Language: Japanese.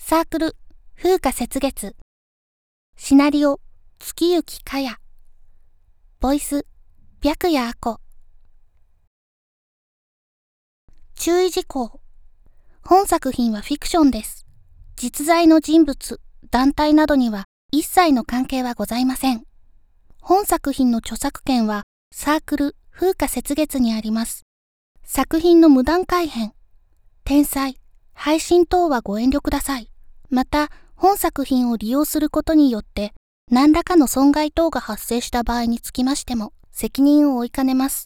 サークル、風花雪月。シナリオ、月行かや。ボイス、白夜あこ。注意事項。本作品はフィクションです。実在の人物、団体などには一切の関係はございません。本作品の著作権はサークル、風花雪月にあります。作品の無断改編、転載、配信等はご遠慮ください。また、本作品を利用することによって、何らかの損害等が発生した場合につきましても、責任を負いかねます。